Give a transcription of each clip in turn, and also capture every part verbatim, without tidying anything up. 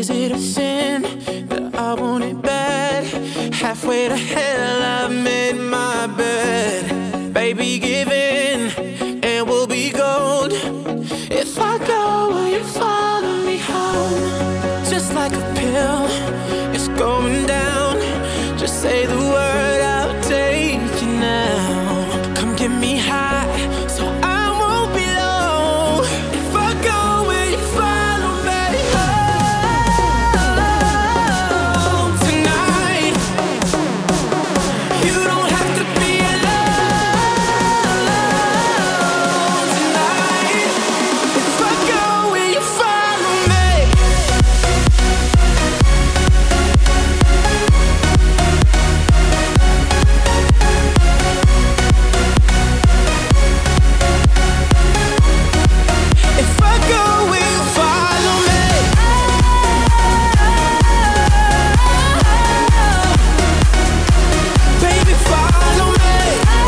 Is it a sin that I want it bad? Halfway to hell, I've made my bed. Baby, give in and we'll be gold. If I go, will you follow me home? Just like a pill, it's going down. Just say the word, I'll take you now. Come get me high, so I won't be low. If I go, will you follow me home tonight? You don't have to be alone tonight. If I go, will you follow me? If I go, will you follow me? Baby, follow me.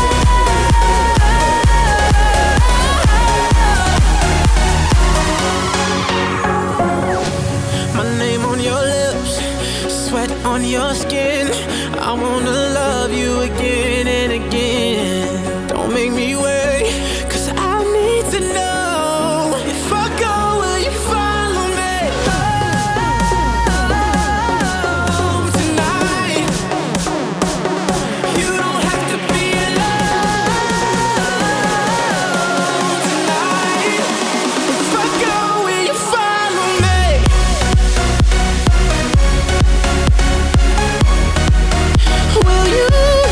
My name on your lips, sweat on your skin. I wanna love you again and again. Don't make me wait, 'cause I need to know. If I go, will you follow me home tonight? You don't have to be alone tonight. If I go, will you follow me? Will you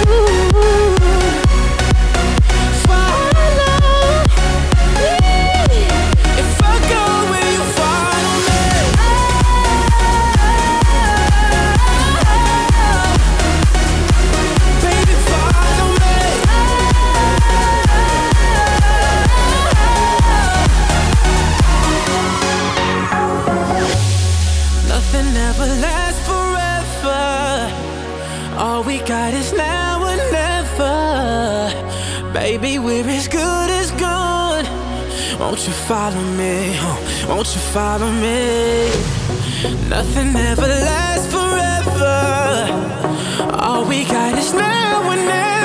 follow me? If I go, will you follow me? Baby, follow me. Nothing ever lasts forever. All we got is now and never. Baby, we're as good as gone. Won't you follow me? huh? Won't you follow me? Nothing ever lasts forever. All we got is now and never.